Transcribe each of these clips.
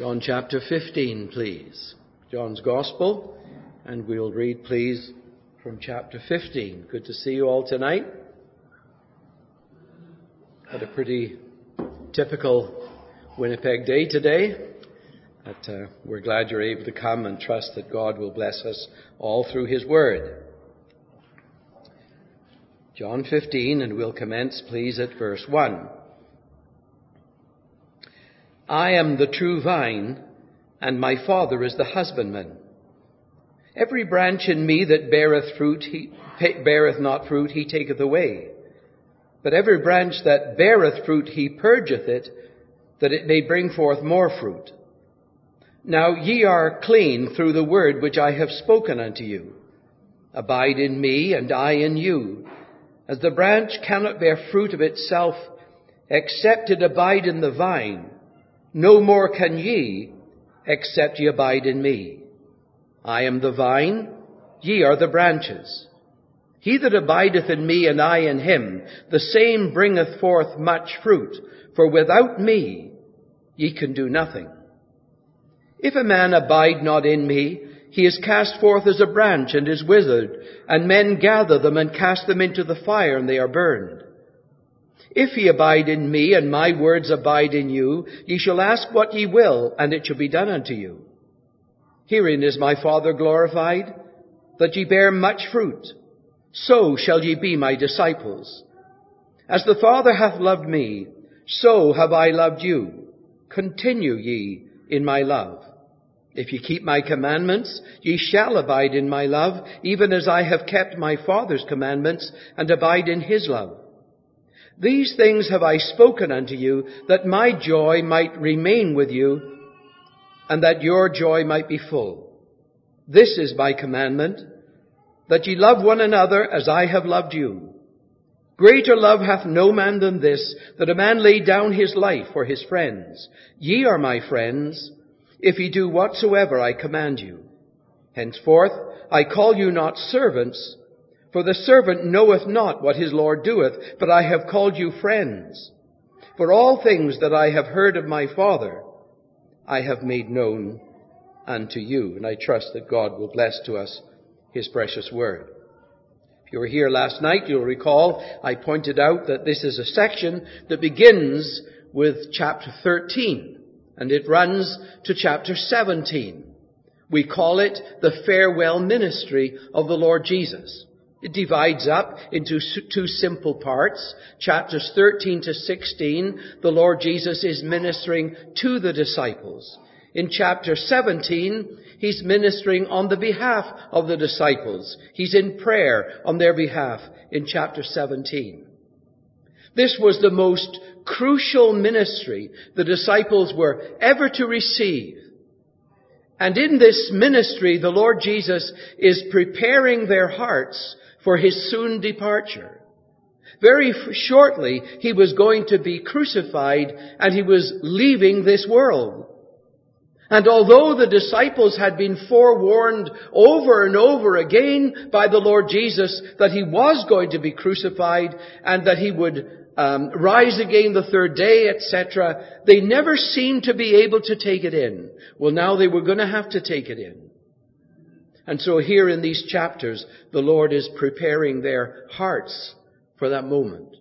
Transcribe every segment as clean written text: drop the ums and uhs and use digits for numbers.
John chapter 15, please. John's Gospel, and we'll read, please, from chapter 15. Good to see you all tonight. Had a pretty typical Winnipeg day today, but we're glad you're able to come and trust that God will bless us all through His Word. John 15, and we'll commence, please, at verse 1. I am the true vine, and my Father is the husbandman. Every branch in me that beareth not fruit, he taketh away. But every branch that beareth fruit, he purgeth it, that it may bring forth more fruit. Now ye are clean through the word which I have spoken unto you. Abide in me, and I in you. As the branch cannot bear fruit of itself, except it abide in the vine, no more can ye, except ye abide in me. I am the vine, ye are the branches. He that abideth in me, and I in him, the same bringeth forth much fruit, for without me ye can do nothing. If a man abide not in me, he is cast forth as a branch, and is withered, and men gather them, and cast them into the fire, and they are burned. If ye abide in me, and my words abide in you, ye shall ask what ye will, and it shall be done unto you. Herein is my Father glorified, that ye bear much fruit. So shall ye be my disciples. As the Father hath loved me, so have I loved you. Continue ye in my love. If ye keep my commandments, ye shall abide in my love, even as I have kept my Father's commandments, and abide in his love. These things have I spoken unto you, that my joy might remain with you, and that your joy might be full. This is my commandment, that ye love one another as I have loved you. Greater love hath no man than this, that a man lay down his life for his friends. Ye are my friends, if ye do whatsoever I command you. Henceforth I call you not servants, for the servant knoweth not what his Lord doeth, but I have called you friends. For all things that I have heard of my Father, I have made known unto you. And I trust that God will bless to us his precious word. If you were here last night, you'll recall I pointed out that this is a section that begins with chapter 13, and it runs to chapter 17. We call it the farewell ministry of the Lord Jesus. It divides up into two simple parts. Chapters 13 to 16, the Lord Jesus is ministering to the disciples. In chapter 17, he's ministering on the behalf of the disciples. He's in prayer on their behalf in chapter 17. This was the most crucial ministry the disciples were ever to receive. And in this ministry, the Lord Jesus is preparing their hearts for his soon departure. Very shortly, he was going to be crucified, and he was leaving this world. And although the disciples had been forewarned over and over again by the Lord Jesus that he was going to be crucified and that he would rise again the third day, etc., they never seemed to be able to take it in. Well, now they were going to have to take it in. And so here in these chapters, the Lord is preparing their hearts for that moment.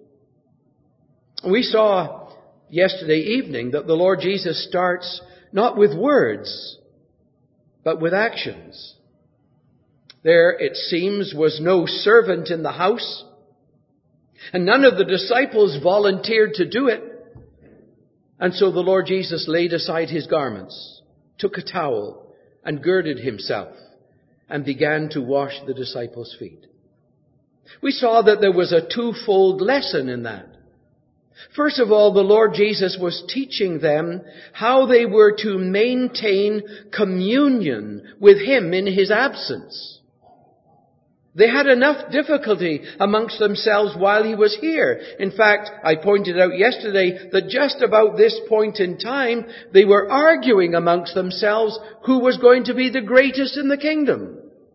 We saw yesterday evening that the Lord Jesus starts not with words, but with actions. There, it seems, was no servant in the house, and none of the disciples volunteered to do it. And so the Lord Jesus laid aside his garments, took a towel, and girded himself, and began to wash the disciples' feet. We saw that there was a twofold lesson in that. First of all, the Lord Jesus was teaching them how they were to maintain communion with him in his absence. They had enough difficulty amongst themselves while he was here. In fact, I pointed out yesterday that just about this point in time, they were arguing amongst themselves who was going to be the greatest in the kingdom.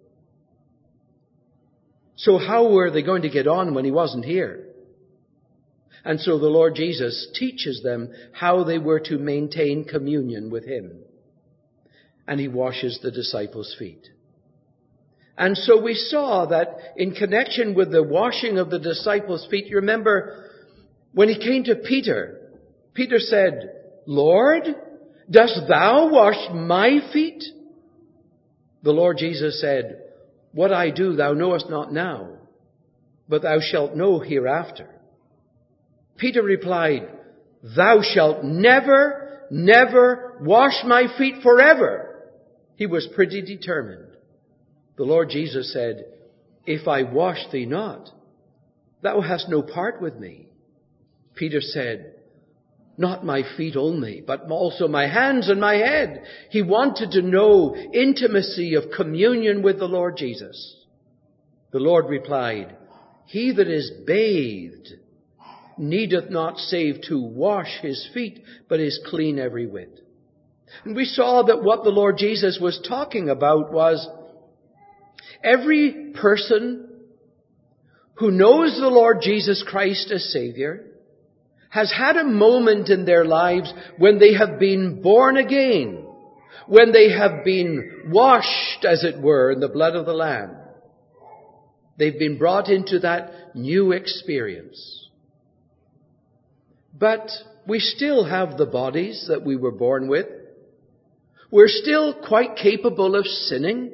So how were they going to get on when he wasn't here? And so the Lord Jesus teaches them how they were to maintain communion with him. and he washes the disciples' feet. And so we saw that in connection with the washing of the disciples' feet, you remember when he came to Peter, Peter said, "Lord, dost thou wash my feet?" The Lord Jesus said, "What I do thou knowest not now, but thou shalt know hereafter." Peter replied, "Thou shalt never, never wash my feet forever." He was pretty determined. The Lord Jesus said, "If I wash thee not, thou hast no part with me." Peter said, "Not my feet only, but also my hands and my head." He wanted to know intimacy of communion with the Lord Jesus. The Lord replied, "He that is bathed needeth not save to wash his feet, but is clean every whit." And we saw that what the Lord Jesus was talking about was every person who knows the Lord Jesus Christ as Savior has had a moment in their lives when they have been born again, when they have been washed, as it were, in the blood of the Lamb. They've been brought into that new experience. But we still have the bodies that we were born with. We're still quite capable of sinning.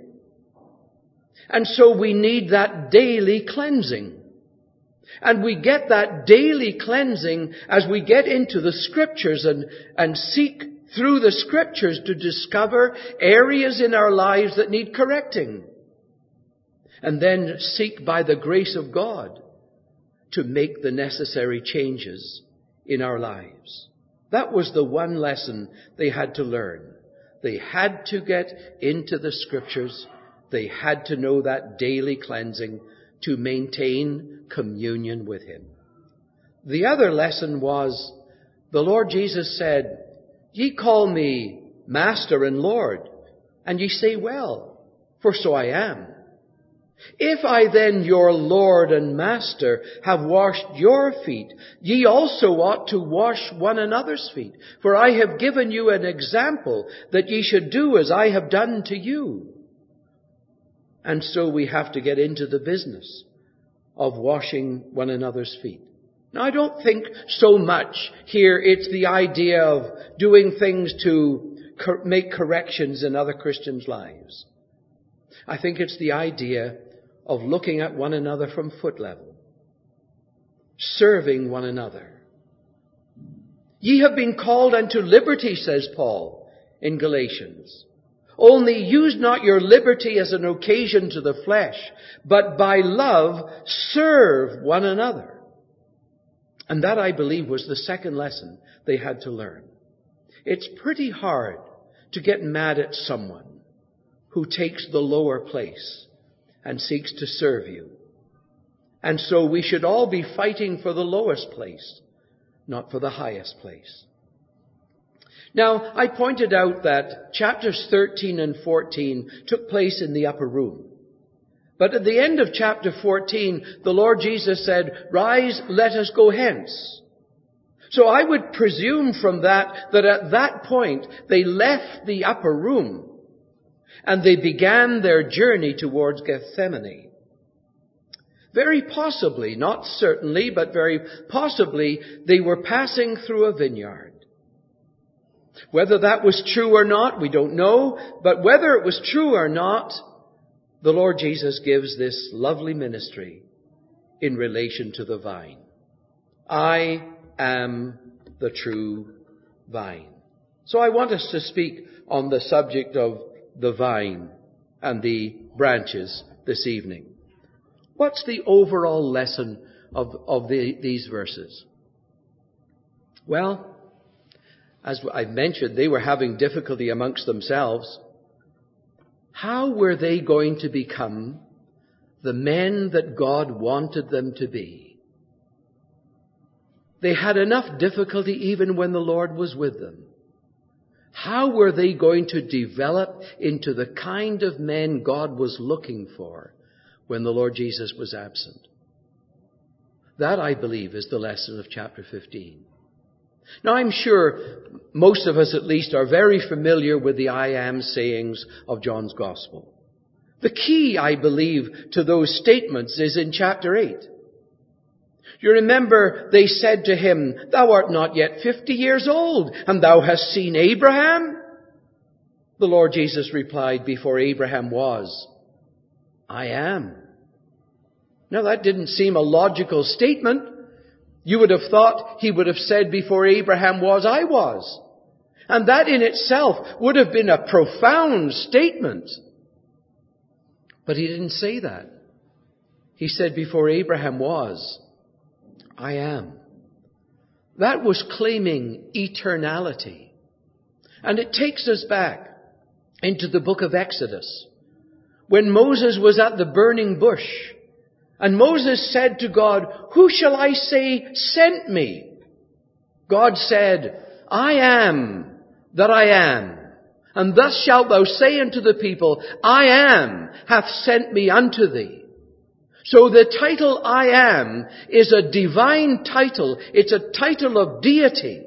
And so we need that daily cleansing. And we get that daily cleansing as we get into the Scriptures and seek through the Scriptures to discover areas in our lives that need correcting. And then seek by the grace of God to make the necessary changes in our lives. That was the one lesson they had to learn. They had to get into the Scriptures. They had to know that daily cleansing to maintain communion with Him. The other lesson was, the Lord Jesus said, "Ye call me Master and Lord, and ye say well, for so I am. If I then, your Lord and Master, have washed your feet, ye also ought to wash one another's feet. For I have given you an example that ye should do as I have done to you." And so we have to get into the business of washing one another's feet. Now, I don't think so much here it's the idea of doing things to make corrections in other Christians' lives. I think it's the idea of looking at one another from foot level, serving one another. Ye have been called unto liberty, says Paul in Galatians. Only use not your liberty as an occasion to the flesh, but by love serve one another. And that, I believe, was the second lesson they had to learn. It's pretty hard to get mad at someone who takes the lower place and seeks to serve you. And so we should all be fighting for the lowest place, not for the highest place. Now, I pointed out that chapters 13 and 14 took place in the upper room. But at the end of chapter 14, the Lord Jesus said, "Rise, let us go hence." So I would presume from that at that point they left the upper room and they began their journey towards Gethsemane. Very possibly, not certainly, but very possibly, they were passing through a vineyard. Whether that was true or not, we don't know. But whether it was true or not, the Lord Jesus gives this lovely ministry in relation to the vine. I am the true vine. So I want us to speak on the subject of the vine and the branches this evening. What's the overall lesson of these verses? Well, as I've mentioned, they were having difficulty amongst themselves. How were they going to become the men that God wanted them to be? They had enough difficulty even when the Lord was with them. How were they going to develop into the kind of men God was looking for when the Lord Jesus was absent? That, I believe, is the lesson of chapter 15. Now, I'm sure most of us at least are very familiar with the I am sayings of John's Gospel. The key, I believe, to those statements is in chapter 8. You remember they said to him, "Thou art not yet 50 years old, and thou hast seen Abraham?" The Lord Jesus replied, "Before Abraham was, I am." Now that didn't seem a logical statement. You would have thought he would have said, "Before Abraham was, I was." And that in itself would have been a profound statement. But he didn't say that. He said, "Before Abraham was, I am." That was claiming eternality. And it takes us back into the book of Exodus, when Moses was at the burning bush, and Moses said to God, "Who shall I say sent me?" God said, "I am that I am. And thus shalt thou say unto the people, I am hath sent me unto thee." So the title I am is a divine title. It's a title of deity.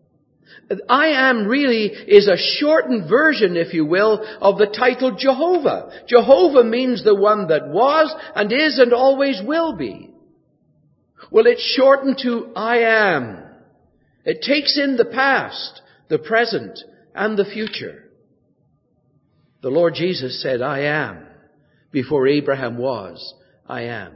I am really is a shortened version, if you will, of the title Jehovah. Jehovah means the one that was and is and always will be. Well, it's shortened to I am. It takes in the past, the present, and the future. The Lord Jesus said, "I am. Before Abraham was, I am."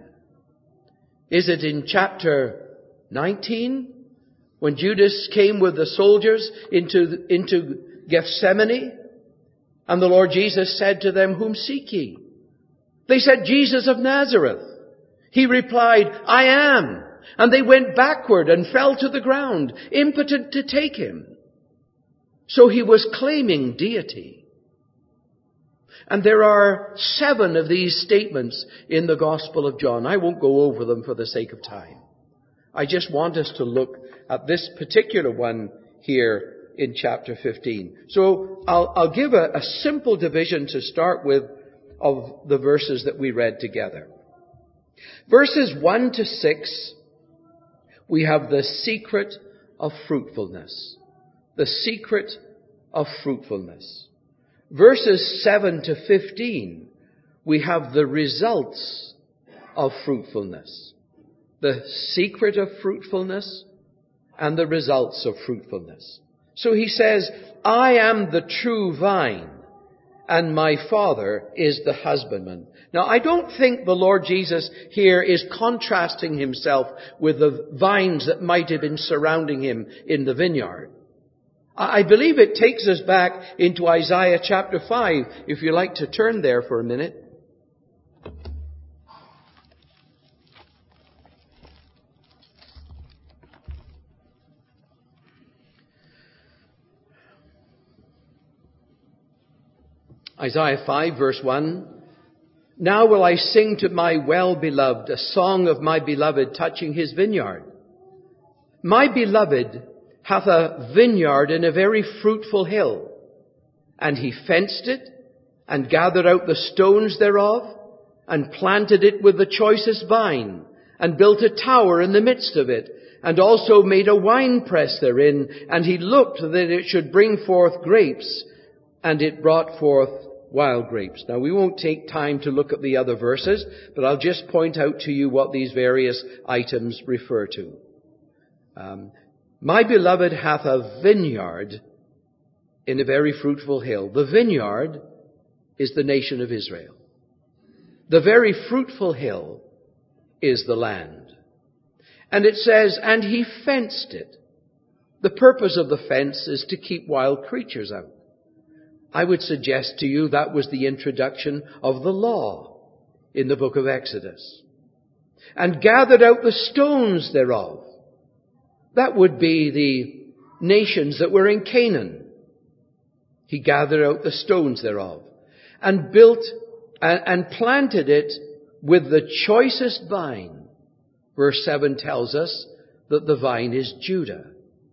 Is it in chapter 19? When Judas came with the soldiers into Gethsemane, and the Lord Jesus said to them, "Whom seek ye?" They said, "Jesus of Nazareth." He replied, "I am." And they went backward and fell to the ground, impotent to take him. So he was claiming deity. And there are 7 of these statements in the Gospel of John. I won't go over them for the sake of time. I just want us to look at this particular one here in chapter 15. So I'll give a simple division to start with of the verses that we read together. Verses 1 to 6, we have the secret of fruitfulness. The secret of fruitfulness. Verses 7 to 15, we have the results of fruitfulness. The secret of fruitfulness and the results of fruitfulness. So he says, "I am the true vine, and my Father is the husbandman." Now, I don't think the Lord Jesus here is contrasting himself with the vines that might have been surrounding him in the vineyard. I believe it takes us back into Isaiah chapter 5, if you like to turn there for a minute. Isaiah 5 verse 1. "Now will I sing to my well-beloved a song of my beloved touching his vineyard. My beloved hath a vineyard in a very fruitful hill, and he fenced it, and gathered out the stones thereof, and planted it with the choicest vine, and built a tower in the midst of it, and also made a winepress therein, and he looked that it should bring forth grapes, and it brought forth wild grapes." Now, we won't take time to look at the other verses, but I'll just point out to you what these various items refer to. My beloved hath a vineyard in a very fruitful hill. The vineyard is the nation of Israel. The very fruitful hill is the land. And it says, "And he fenced it." The purpose of the fence is to keep wild creatures out. I would suggest to you that was the introduction of the law in the book of Exodus. "And gathered out the stones thereof." That would be the nations that were in Canaan. He gathered out the stones thereof, and built and planted it with the choicest vine. Verse 7 tells us that the vine is Judah.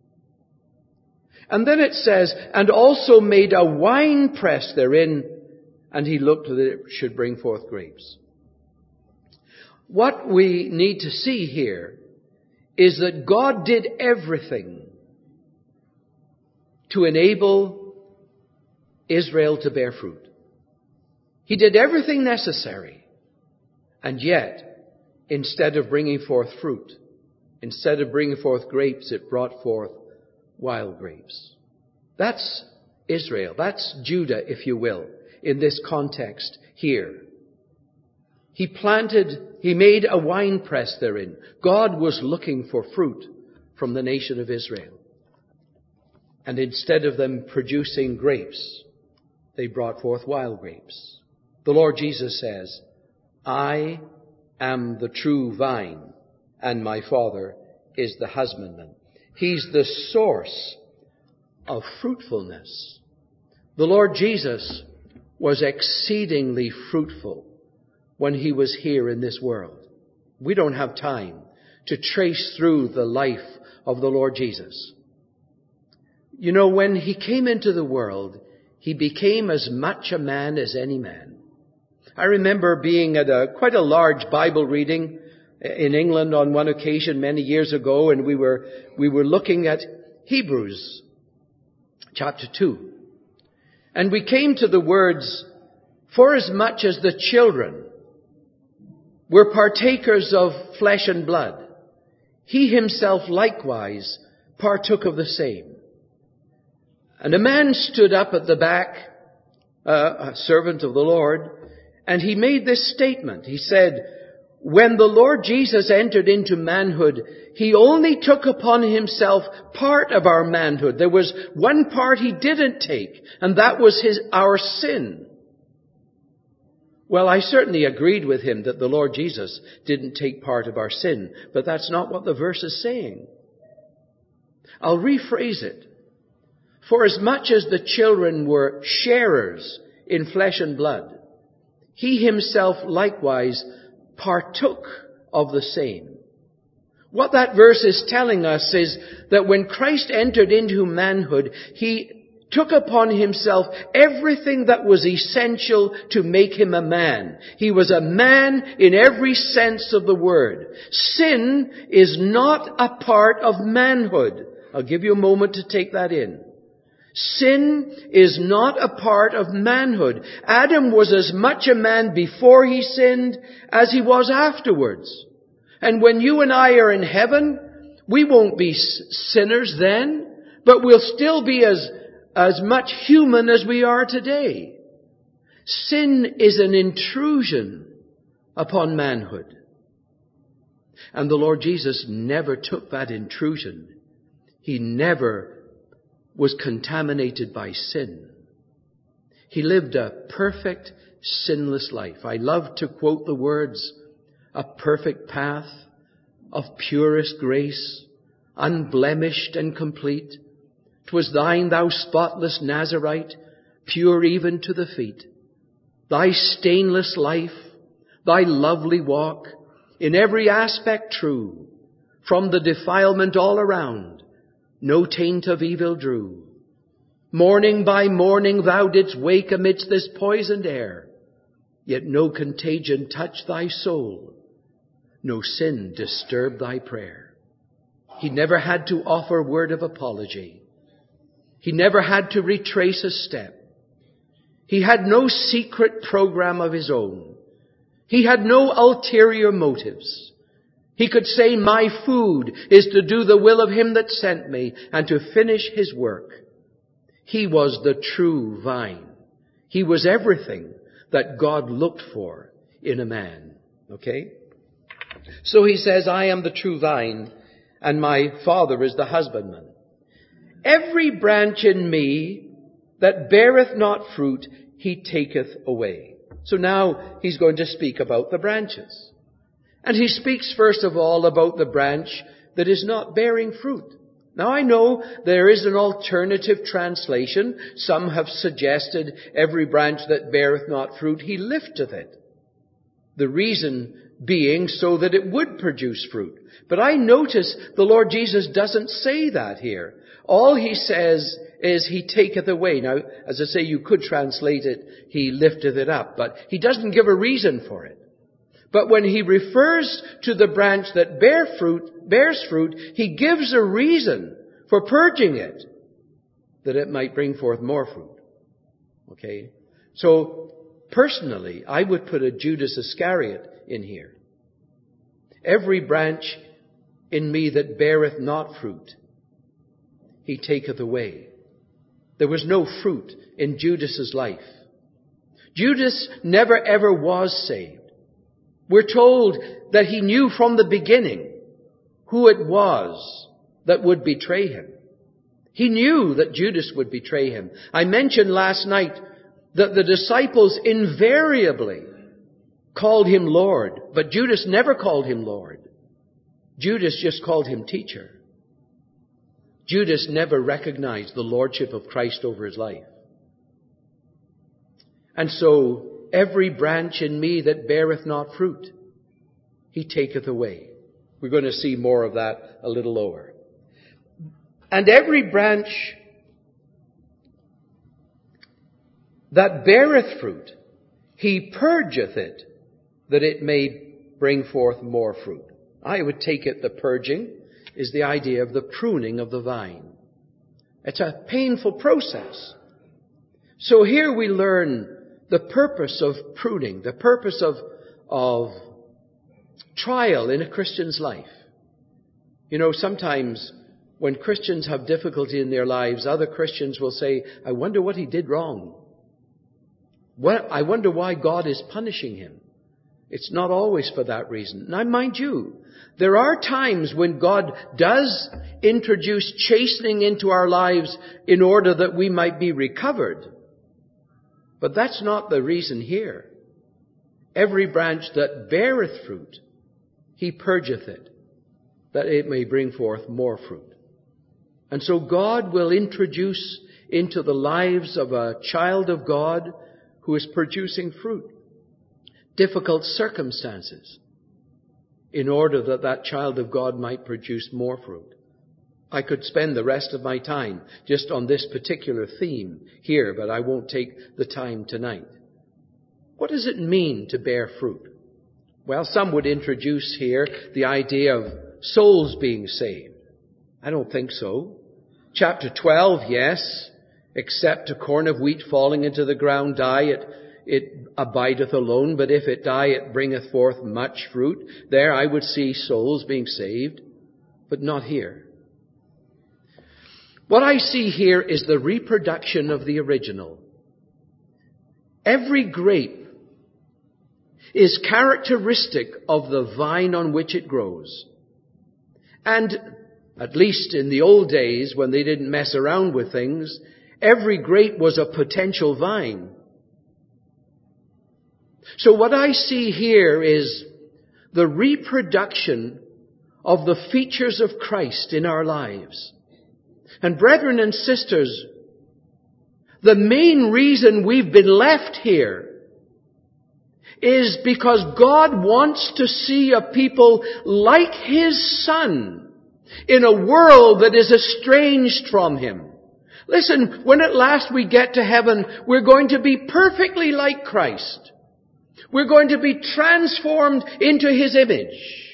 And then it says, "And also made a winepress therein, and he looked that it should bring forth grapes." What we need to see here is that God did everything to enable Israel to bear fruit. He did everything necessary. And yet, instead of bringing forth fruit, instead of bringing forth grapes, it brought forth wild grapes. That's Israel. That's Judah, if you will, in this context here. He made a wine press therein. God was looking for fruit from the nation of Israel. And instead of them producing grapes, they brought forth wild grapes. The Lord Jesus says, I am the true vine, and my Father is the husbandman. He's the source of fruitfulness. The Lord Jesus was exceedingly fruitful when he was here in this world. We don't have time to trace through the life of the Lord Jesus. You know, when he came into the world, he became as much a man as any man. I remember being at quite a large Bible reading in England on one occasion many years ago, and we were looking at Hebrews chapter 2. And we came to the words, for as much as the children were partakers of flesh and blood, he himself likewise partook of the same. And a man stood up at the back, a servant of the Lord, and he made this statement. He said, when the Lord Jesus entered into manhood, he only took upon himself part of our manhood. There was one part he didn't take, and that was our sin. Well, I certainly agreed with him that the Lord Jesus didn't take part of our sin, but that's not what the verse is saying. I'll rephrase it. For as much as the children were sharers in flesh and blood, he himself likewise partook of the same. What that verse is telling us is that when Christ entered into manhood, he took upon himself everything that was essential to make him a man. He was a man in every sense of the word. Sin is not a part of manhood. I'll give you a moment to take that in. Sin is not a part of manhood. Adam was as much a man before he sinned as he was afterwards. And when you and I are in heaven, we won't be sinners then, but we'll still be as much human as we are today. Sin is an intrusion upon manhood. And the Lord Jesus never took that intrusion. He never was contaminated by sin. He lived a perfect, sinless life. I love to quote the words, a perfect path of purest grace, unblemished and complete. 'Twas thine, thou spotless Nazarite, pure even to the feet. Thy stainless life, thy lovely walk, in every aspect true, from the defilement all around, no taint of evil drew. Morning by morning thou didst wake amidst this poisoned air, yet no contagion touched thy soul, no sin disturbed thy prayer. He never had to offer word of apology. He never had to retrace a step. He had no secret program of his own. He had no ulterior motives. He could say, my food is to do the will of him that sent me and to finish his work. He was the true vine. He was everything that God looked for in a man. Okay? So he says, I am the true vine, and my Father is the husbandman. Every branch in me that beareth not fruit, he taketh away. So now he's going to speak about the branches. And he speaks first of all about the branch that is not bearing fruit. Now I know there is an alternative translation. Some have suggested every branch that beareth not fruit, he lifteth it. The reason being so that it would produce fruit. But I notice the Lord Jesus doesn't say that here. All he says is he taketh away. Now, as I say, you could translate it, he lifteth it up, but he doesn't give a reason for it. But when he refers to the branch that bears fruit, he gives a reason for purging it. that it might bring forth more fruit. Okay? So, personally, I would put a Judas Iscariot in here. Every branch in me that beareth not fruit, he taketh away. There was no fruit in Judas's life. Judas never ever was saved. We're told that he knew from the beginning who it was that would betray him. He knew that Judas would betray him. I mentioned last night that the disciples invariably called him Lord, but Judas never called him Lord. Judas just called him teacher. Judas never recognized the lordship of Christ over his life. And so, every branch in me that beareth not fruit, he taketh away. We're going to see more of that a little lower. And every branch that beareth fruit, he purgeth it, that it may bring forth more fruit. I would take it the purging is the idea of the pruning of the vine. It's a painful process. So here we learn the purpose of pruning, the purpose of trial in a Christian's life. You know, sometimes when Christians have difficulty in their lives, other Christians will say, I wonder what he did wrong. I wonder why God is punishing him. It's not always for that reason. Now, mind you, there are times when God does introduce chastening into our lives in order that we might be recovered. But that's not the reason here. Every branch that beareth fruit, he purgeth it, that it may bring forth more fruit. And so God will introduce into the lives of a child of God who is producing fruit difficult circumstances in order that that child of God might produce more fruit. I could spend the rest of my time just on this particular theme here, but I won't take the time tonight. What does it mean to bear fruit? Well, some would introduce here the idea of souls being saved. I don't think so. Chapter 12, yes, except a corn of wheat falling into the ground die, it abideth alone, but if it die, it bringeth forth much fruit. There I would see souls being saved, but not here. What I see here is the reproduction of the original. Every grape is characteristic of the vine on which it grows. And at least in the old days, when they didn't mess around with things, every grape was a potential vine. So what I see here is the reproduction of the features of Christ in our lives. And brethren and sisters, the main reason we've been left here is because God wants to see a people like His Son in a world that is estranged from Him. Listen, when at last we get to heaven, we're going to be perfectly like Christ. We're going to be transformed into His image.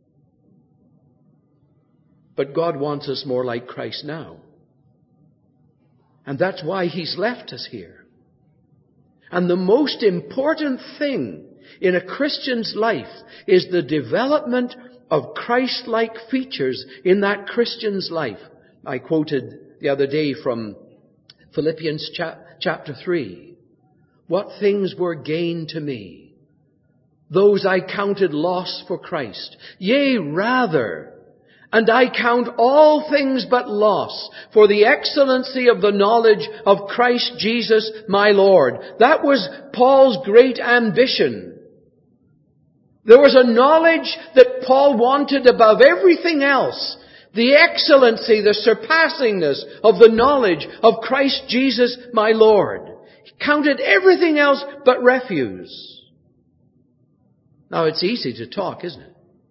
But God wants us more like Christ now. And that's why He's left us here. And the most important thing in a Christian's life is the development of Christ-like features in that Christian's life. I quoted the other day from Philippians chapter 3. What things were gain to me? Those I counted loss for Christ. Yea, rather, and I count all things but loss for the excellency of the knowledge of Christ Jesus my Lord. That was Paul's great ambition. There was a knowledge that Paul wanted above everything else. The excellency, the surpassingness of the knowledge of Christ Jesus my Lord. He counted everything else but refuse. Now it's easy to talk, isn't it?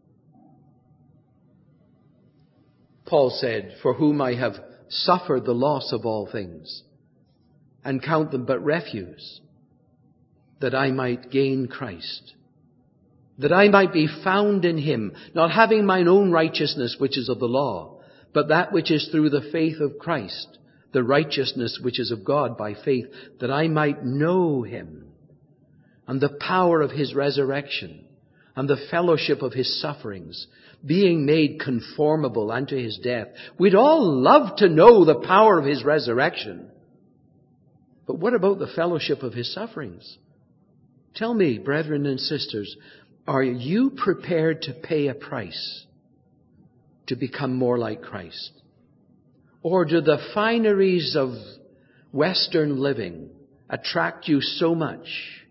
Paul said, for whom I have suffered the loss of all things, and count them but refuse, that I might gain Christ, that I might be found in Him, not having mine own righteousness which is of the law, but that which is through the faith of Christ, the righteousness which is of God by faith, that I might know him and the power of his resurrection and the fellowship of his sufferings, being made conformable unto his death. We'd all love to know the power of his resurrection. But what about the fellowship of his sufferings? Tell me, brethren and sisters, are you prepared to pay a price to become more like Christ? Or do the fineries of Western living attract you so much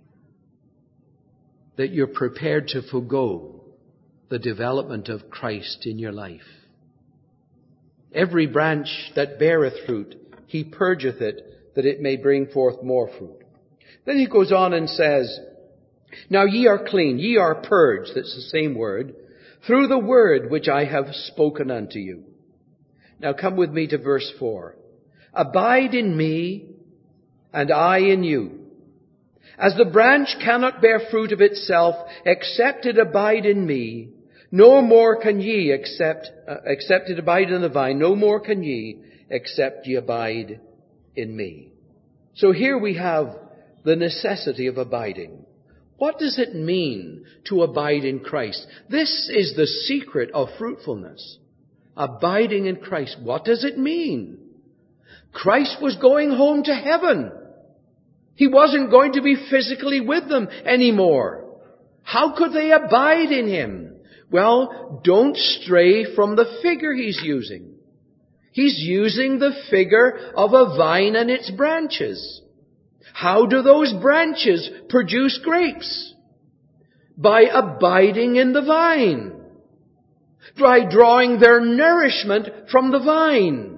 that you're prepared to forego the development of Christ in your life? Every branch that beareth fruit, he purgeth it, that it may bring forth more fruit. Then he goes on and says, now ye are clean, ye are purged, that's the same word, through the word which I have spoken unto you. Now come with me to verse 4. Abide in me, and I in you. As the branch cannot bear fruit of itself, except it abide in me, no more can ye except it abide in the vine, no more can ye except ye abide in me. So here we have the necessity of abiding. What does it mean to abide in Christ? This is the secret of fruitfulness. Abiding in Christ. What does it mean? Christ was going home to heaven. He wasn't going to be physically with them anymore. How could they abide in him? Well, don't stray from the figure he's using. He's using the figure of a vine and its branches. How do those branches produce grapes? By abiding in the vine. By drawing their nourishment from the vine.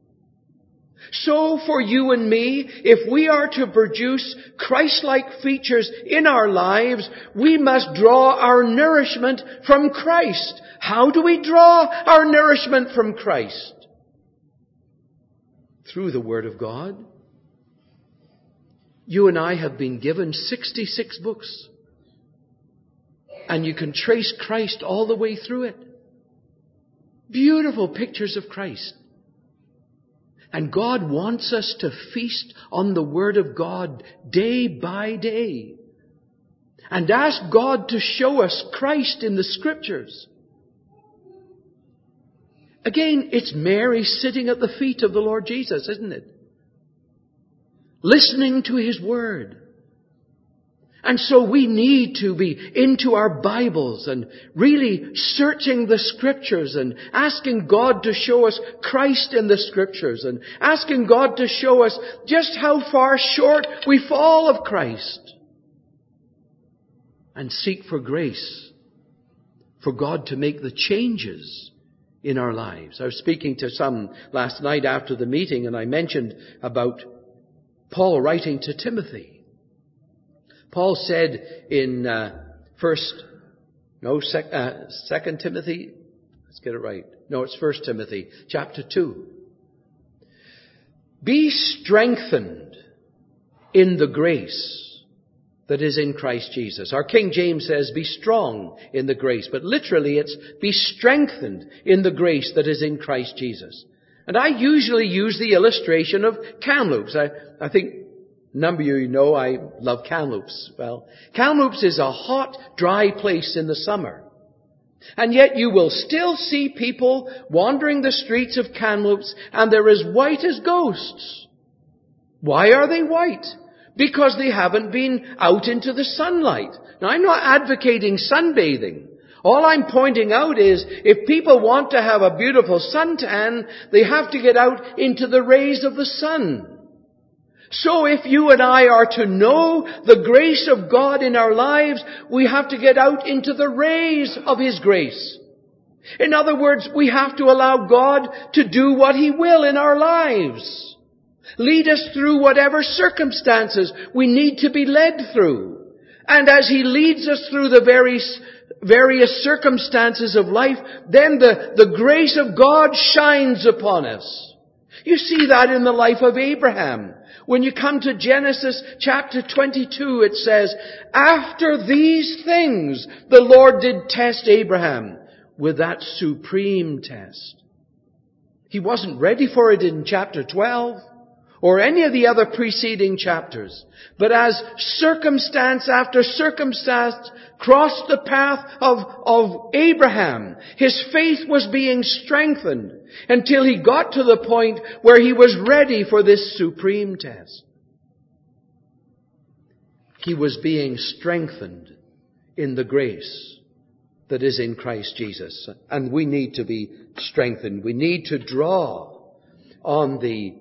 So for you and me, if we are to produce Christ-like features in our lives, we must draw our nourishment from Christ. How do we draw our nourishment from Christ? Through the Word of God. You and I have been given 66 books. And you can trace Christ all the way through it. Beautiful pictures of Christ. And God wants us to feast on the Word of God day by day. And ask God to show us Christ in the Scriptures. Again, it's Mary sitting at the feet of the Lord Jesus, isn't it? Listening to His Word. And so we need to be into our Bibles and really searching the Scriptures and asking God to show us Christ in the Scriptures and asking God to show us just how far short we fall of Christ. And seek for grace for God to make the changes in our lives. I was speaking to some last night after the meeting, and I mentioned about Paul writing to Timothy. Paul said in 2 Timothy, let's get it right. No, it's 1 Timothy chapter 2. Be strengthened in the grace that is in Christ Jesus. Our King James says, be strong in the grace. But literally it's, be strengthened in the grace that is in Christ Jesus. And I usually use the illustration of Kamloops. I think a number of you know I love Kamloops. Well, Kamloops is a hot, dry place in the summer. And yet you will still see people wandering the streets of Kamloops, and they're as white as ghosts. Why are they white? Because they haven't been out into the sunlight. Now, I'm not advocating sunbathing. All I'm pointing out is, if people want to have a beautiful suntan, they have to get out into the rays of the sun. So if you and I are to know the grace of God in our lives, we have to get out into the rays of His grace. In other words, we have to allow God to do what He will in our lives. Lead us through whatever circumstances we need to be led through. And as He leads us through the various circumstances of life, then the grace of God shines upon us. You see that in the life of Abraham. When you come to Genesis chapter 22, it says, after these things, the Lord did test Abraham with that supreme test. He wasn't ready for it in chapter 12. or any of the other preceding chapters, but as circumstance after circumstance crossed the path of Abraham, his faith was being strengthened until he got to the point where he was ready for this supreme test. He was being strengthened in the grace that is in Christ Jesus. And we need to be strengthened. We need to draw on the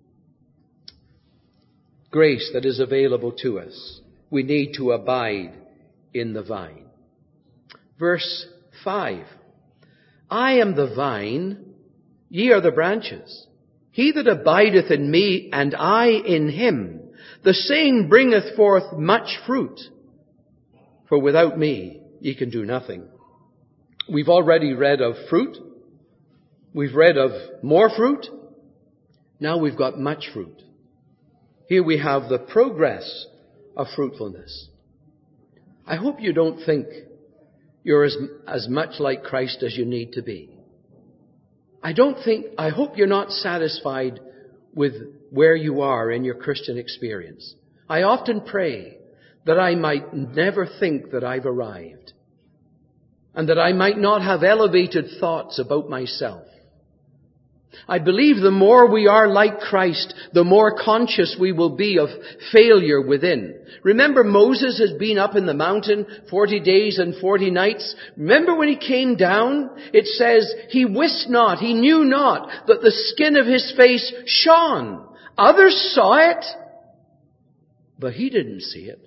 grace that is available to us. We need to abide in the vine. Verse 5. I am the vine, ye are the branches. He that abideth in me, and I in him, the same bringeth forth much fruit. For without me, ye can do nothing. We've already read of fruit. We've read of more fruit. Now we've got much fruit. Here we have the progress of fruitfulness. I hope you don't think you're as much like Christ as you need to be. I hope you're not satisfied with where you are in your Christian experience. I often pray that I might never think that I've arrived, and that I might not have elevated thoughts about myself. I believe the more we are like Christ, the more conscious we will be of failure within. Remember, Moses has been up in the mountain 40 days and 40 nights. Remember when he came down? It says, he wist not, he knew not that the skin of his face shone. Others saw it, but he didn't see it.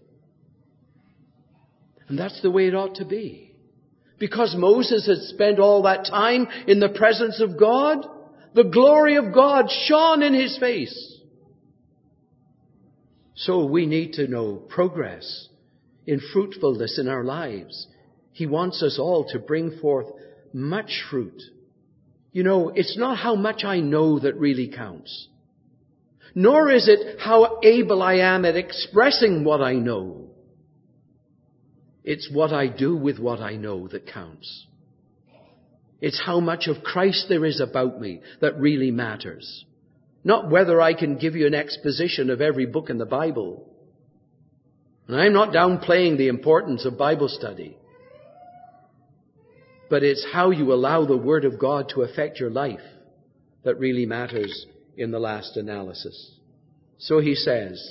And that's the way it ought to be. Because Moses had spent all that time in the presence of God, the glory of God shone in his face. So we need to know progress in fruitfulness in our lives. He wants us all to bring forth much fruit. You know, it's not how much I know that really counts. Nor is it how able I am at expressing what I know. It's what I do with what I know that counts. It's how much of Christ there is about me that really matters. Not whether I can give you an exposition of every book in the Bible. And I'm not downplaying the importance of Bible study. But it's how you allow the Word of God to affect your life that really matters in the last analysis. So he says,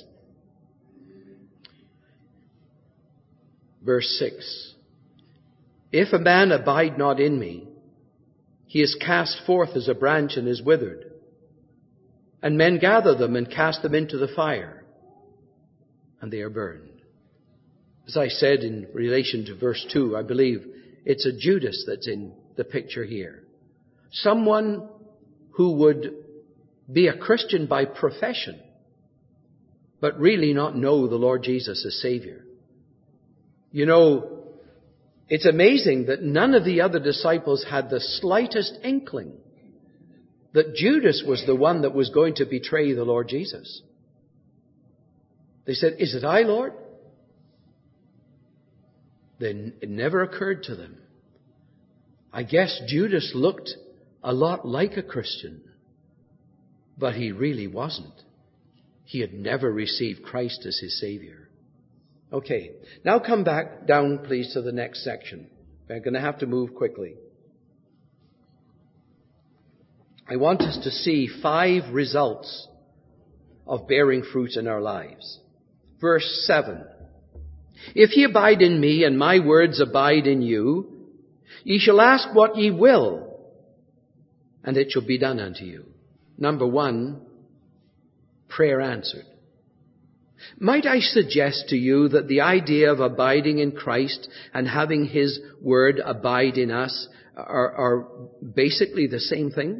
verse 6, if a man abide not in me, he is cast forth as a branch and is withered. And men gather them and cast them into the fire, and they are burned. As I said in relation to verse 2, I believe it's a Judas that's in the picture here. Someone who would be a Christian by profession, but really not know the Lord Jesus as Savior. You know, it's amazing that none of the other disciples had the slightest inkling that Judas was the one that was going to betray the Lord Jesus. They said, is it I, Lord? Then it never occurred to them. I guess Judas looked a lot like a Christian, but he really wasn't. He had never received Christ as his Savior. Okay, now come back down, please, to the next section. I'm going to have to move quickly. I want us to see 5 results of bearing fruit in our lives. Verse 7. If ye abide in me, and my words abide in you, ye shall ask what ye will, and it shall be done unto you. Number 1, prayer answered. Might I suggest to you that the idea of abiding in Christ and having His Word abide in us are basically the same thing?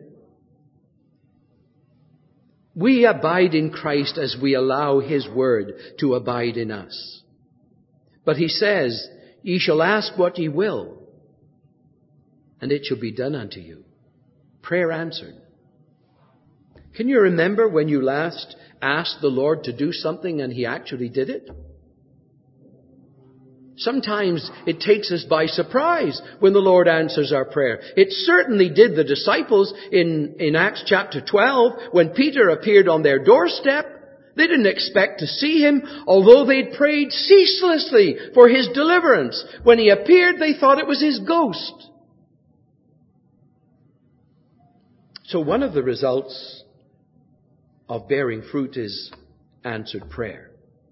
We abide in Christ as we allow His Word to abide in us. But He says, ye shall ask what ye will, and it shall be done unto you. Prayer answered. Can you remember when you last asked the Lord to do something and He actually did it? sometimes it takes us by surprise when the Lord answers our prayer. It certainly did the disciples in Acts chapter 12 when Peter appeared on their doorstep. They didn't expect to see him, although they'd prayed ceaselessly for his deliverance. When he appeared, they thought it was his ghost. So one of the results of bearing fruit is answered prayer.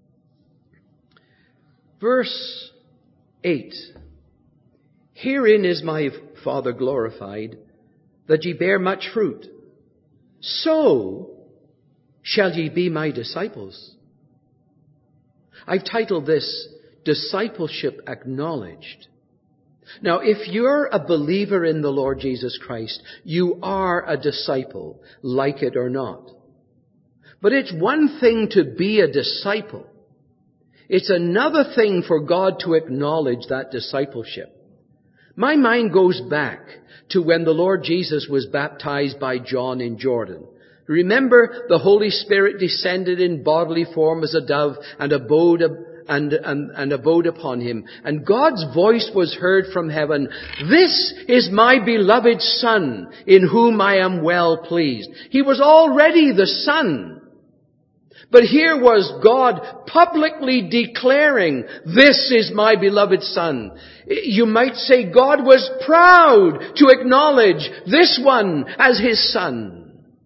Verse 8. Herein is my Father glorified, that ye bear much fruit. So shall ye be my disciples. I've titled this, Discipleship Acknowledged. Now, if you're a believer in the Lord Jesus Christ, you are a disciple, like it or not. But it's one thing to be a disciple. It's another thing for God to acknowledge that discipleship. My mind goes back to when the Lord Jesus was baptized by John in Jordan. Remember, the Holy Spirit descended in bodily form as a dove and abode upon him. And God's voice was heard from heaven, "This is my beloved Son, in whom I am well pleased." He was already the Son. But here was God publicly declaring, "This is my beloved Son." You might say God was proud to acknowledge this one as his Son.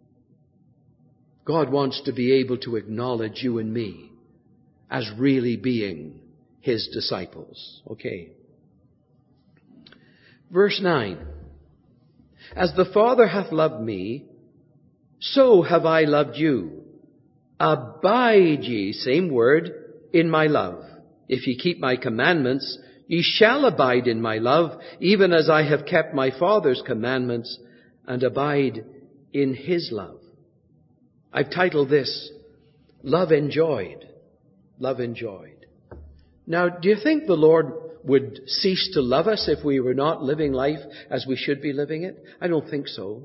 God wants to be able to acknowledge you and me as really being his disciples. Okay. Verse 9. As the Father hath loved me, so have I loved you. Abide ye, same word, in my love. If ye keep my commandments, ye shall abide in my love, even as I have kept my Father's commandments and abide in his love. I've titled this, Love Enjoyed. Love Enjoyed. Now, do you think the Lord would cease to love us if we were not living life as we should be living it? I don't think so.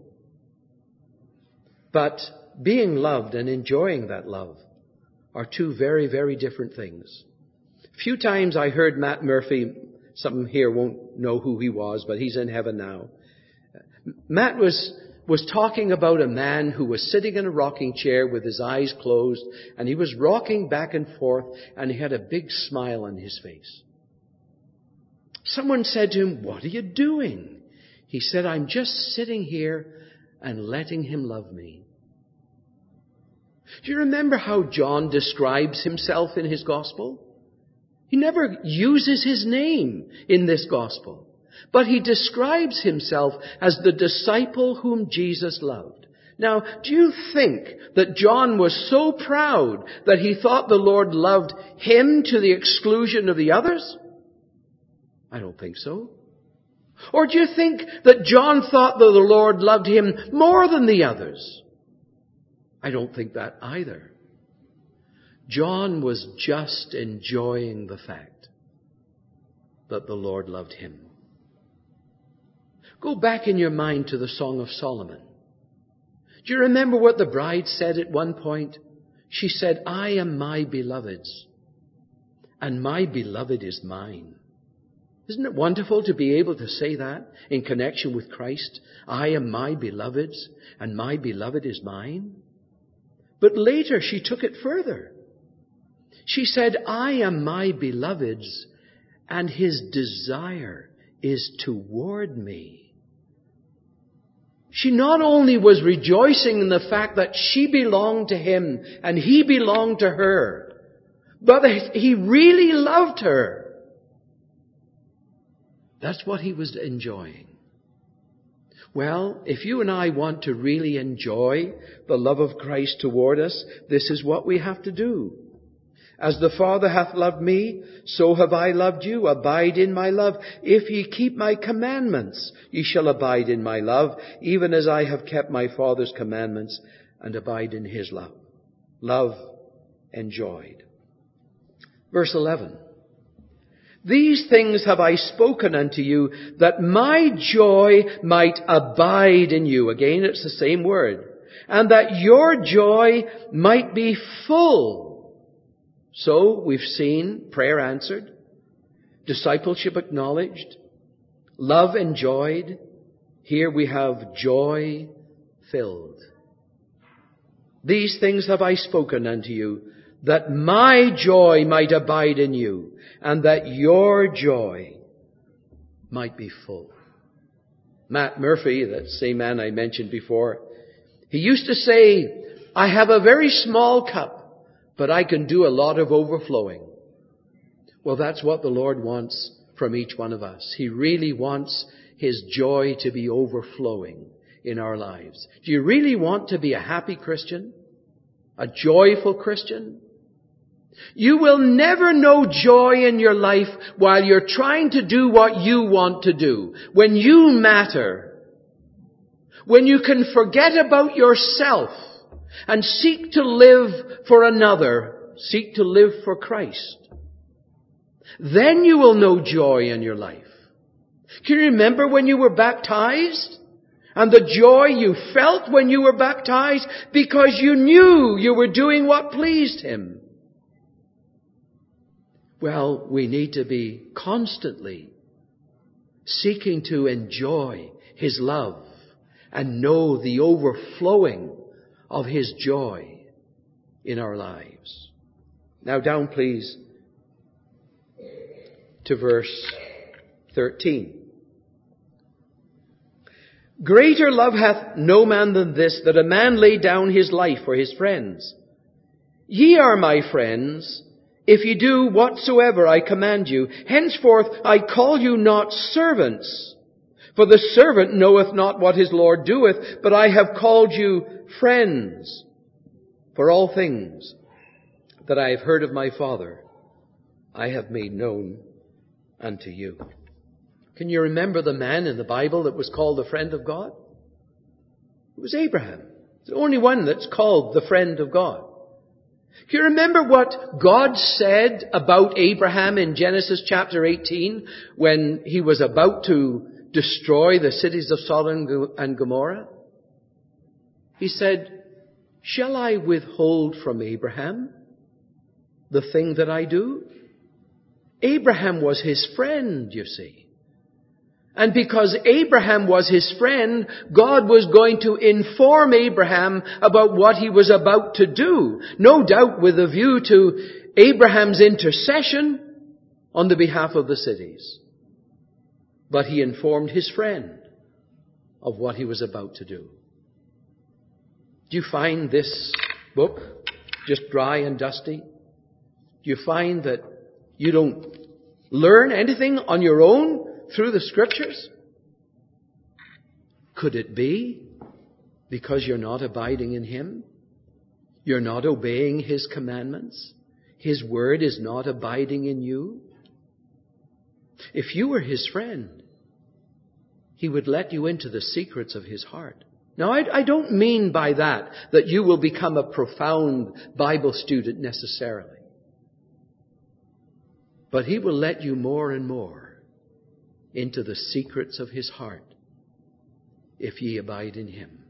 But being loved and enjoying that love are two very, very different things. A few times I heard Matt Murphy, some here won't know who he was, but he's in heaven now. Matt was talking about a man who was sitting in a rocking chair with his eyes closed, and he was rocking back and forth, and he had a big smile on his face. Someone said to him, "What are you doing?" He said, "I'm just sitting here and letting him love me." Do you remember how John describes himself in his gospel? He never uses his name in this gospel, but he describes himself as the disciple whom Jesus loved. Now, do you think that John was so proud that he thought the Lord loved him to the exclusion of the others? I don't think so. Or do you think that John thought that the Lord loved him more than the others? I don't think that either. John was just enjoying the fact that the Lord loved him. Go back in your mind to the Song of Solomon. Do you remember what the bride said at one point? She said, "I am my beloved's, and my beloved is mine." Isn't it wonderful to be able to say that in connection with Christ? I am my beloved's, and my beloved is mine. But later she took it further. She said, "I am my beloved's, and his desire is toward me." She not only was rejoicing in the fact that she belonged to him and he belonged to her, but that he really loved her. That's what he was enjoying. Well, if you and I want to really enjoy the love of Christ toward us, this is what we have to do. As the Father hath loved me, so have I loved you. Abide in my love. If ye keep my commandments, ye shall abide in my love, even as I have kept my Father's commandments and abide in his love. Love enjoyed. Verse 11. These things have I spoken unto you, that my joy might abide in you. Again, it's the same word. And that your joy might be full. So, we've seen prayer answered. discipleship acknowledged, love enjoyed. Here we have joy filled. These things have I spoken unto you, that my joy might abide in you, and that your joy might be full. Matt Murphy, that same man I mentioned before, he used to say, I have a very small cup, but I can do a lot of overflowing. Well, that's what the Lord wants from each one of us. He really wants His joy to be overflowing in our lives. Do you really want to be a happy Christian? A joyful Christian? You will never know joy in your life while you're trying to do what you want to do. When you matter. When you can forget about yourself and seek to live for another. Seek to live for Christ. Then you will know joy in your life. Can you remember when you were baptized? And the joy you felt when you were baptized? Because you knew you were doing what pleased Him. Well, we need to be constantly seeking to enjoy His love and know the overflowing of His joy in our lives. Now down, please, to verse 13. Greater love hath no man than this, that a man lay down his life for his friends. Ye are my friends, if ye do whatsoever I command you. Henceforth I call you not servants, for the servant knoweth not what his Lord doeth, but I have called you friends. For all things that I have heard of my Father, I have made known unto you. Can you remember the man in the Bible that was called the friend of God? It was Abraham. It's the only one that's called the friend of God. Can you remember what God said about Abraham in Genesis chapter 18 when he was about to destroy the cities of Sodom and Gomorrah? He said, shall I withhold from Abraham the thing that I do? Abraham was his friend, you see. And because Abraham was his friend, God was going to inform Abraham about what he was about to do. No doubt with a view to Abraham's intercession on the behalf of the cities. But he informed his friend of what he was about to do. Do you find this book just dry and dusty? Do you find that you don't learn anything on your own through the Scriptures? Could it be because you're not abiding in Him? You're not obeying His commandments? His word is not abiding in you? If you were His friend, He would let you into the secrets of His heart. Now, I don't mean by that you will become a profound Bible student necessarily. But He will let you more and more into the secrets of His heart, if ye abide in Him.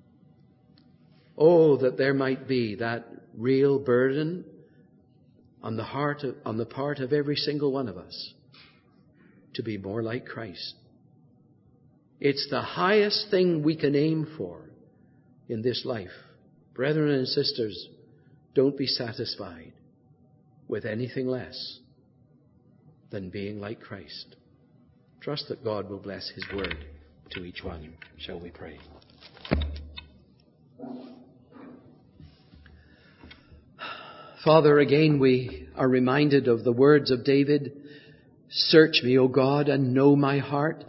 Oh, that there might be that real burden on the part of every single one of us to be more like Christ. It's the highest thing we can aim for in this life. Brethren and sisters, don't be satisfied with anything less than being like Christ. Trust that God will bless His word to each one. Shall we pray? Father, again we are reminded of the words of David. Search me, O God, and know my heart.